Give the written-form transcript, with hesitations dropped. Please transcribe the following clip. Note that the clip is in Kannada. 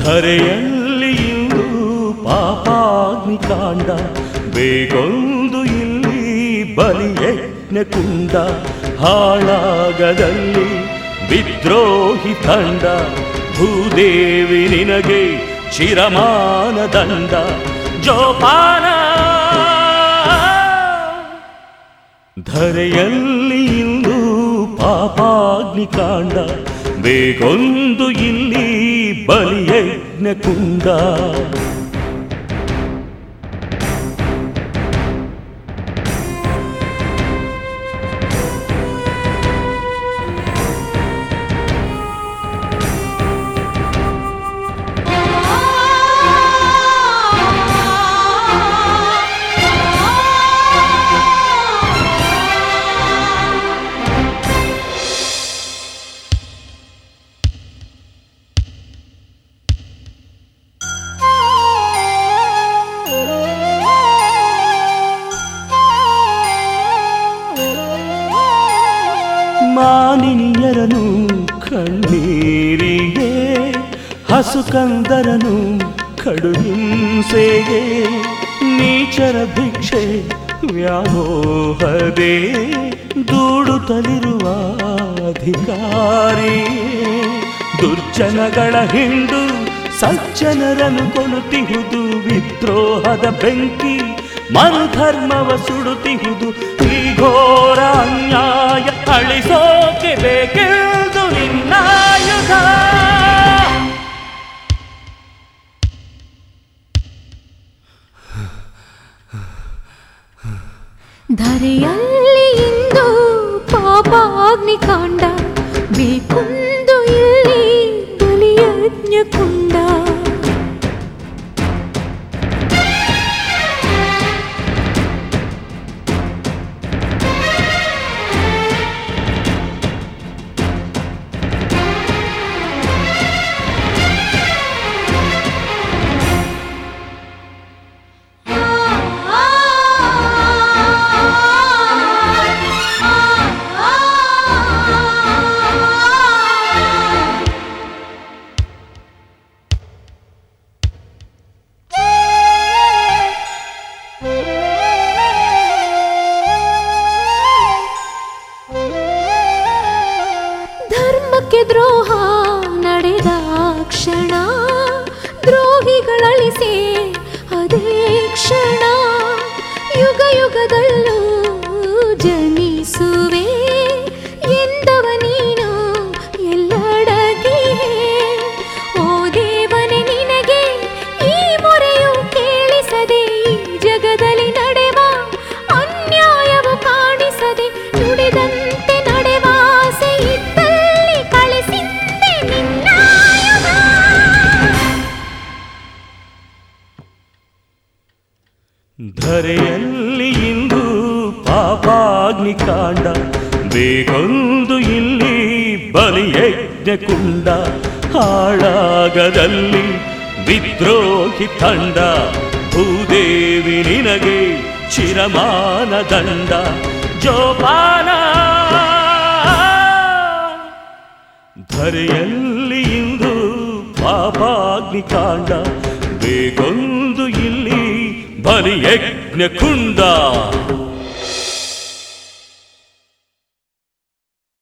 ಧರೆಯಲ್ಲಿ ಇಂದು ಪಾಪಾಗ್ನಿ ಕಾಂಡ, ಬೇಗೊಂದು ಇಲ್ಲಿ ಬಲಿಯಜ್ಞ ಕುಂಡ. ಹಾಳಾಗದಲ್ಲಿ ವಿದ್ರೋಹಿ ತಂಡ, ಭೂದೇವಿ ನಿನಗೆ ಚಿರಮಾನ ದಂಡ. ಜೋಪಾನ ಧರೆಯಲ್ಲಿ ಇಂದು ಪಾಪಾಗ್ನಿ ಕಾಂಡ, ಬೇಗೊಂದು ಇಲ್ಲಿ ಬಲಿಯಜ್ಞ ಕುಂಡ. ಮಾನಿನಿಯರನು ಕಣ್ಣೀರಿಗೆ, ಹಸುಕಂದರನು ಕಡುಹಿಂಸೆಗೆ, ನೀಚರ ಭಿಕ್ಷೆ ವ್ಯಾಮೋಹದೆ ದೂಡುತ್ತಲಿರುವ ಅಧಿಕಾರಿ. ದುರ್ಜನಗಳ ಹಿಂಡು ಸಜ್ಜನರನ್ನು ಕೊಲ್ಲುತ್ತಿಹುದು ವಿದ್ರೋಹದ ಬೆಂಕಿ, ಮನುಧರ್ಮವ ಸುಡುತ್ತಿಹುದು. ಈ ಘೋರ ಅನ್ಯಾಯ ಅಳಿಸೋಕೆ ಬೇಕೆಂದು ನಿನ್ನಾಯುಧ. ಧರೆಯಲ್ಲಿ ಇಂದು ಪಾಪಾಗ್ನಿ ಕಾಂಡ, ಬೇಕೊಂದು ಇಲ್ಲಿ ಬಲಿಯಜ್ಞ ಕುಂಡ. ದ್ರೋಹ ನಡೆದ ಕ್ಷಣ, ದ್ರೋಹಿಗಳಳಿಸೆ ಅದೇ ಕ್ಷಣ. ಯುಗ ಯುಗದಲ್ಲೂ ಜನಿಸುವೆ ಎಂದವ ನೀನು ಎಲ್ಲಡಗೆ. ಓ ದೇವನೇ ನಿನಗೆ ಈ ಮೊರೆಯು ಕೇಳಿಸದೆ, ಈ ಜಗದಲ್ಲಿ ನಡೆವ ಅನ್ಯಾಯವು ಕಾಣಿಸದೆ, ನುಡಿದಂತೆ ನಡೆವಾಸೆ ಇದ್ದಲ್ಲಿ ಕಳಿಸಿದ್ದೆ ನಿನ್ನಾಯುಧ. ಧರೆಯಲ್ಲಿ ಇಂದು ಪಾಪಾಗ್ನಿ ಕಾಂಡ, ಬೇಗೊಂದು ಇಲ್ಲಿ ಬಲಿಯಜ್ಞ ಕುಂಡ. ಹಾಳಾಗದಲ್ಲಿ ವಿದ್ರೋಹಿ ತಂಡ, ಭೂದೇವಿ ನಿನಗೆ ಚಿರಮಾನ ದಂಡ. ಜೋಪಾನ ಧರೆಯಲ್ಲಿ ಇಂದು ಪಾಪಾಗ್ನಿ ಕಾಂಡ, ಬೇಗೊಂದು ಇಲ್ಲಿ ಬಲಿಯಜ್ಞ ಕುಂಡ.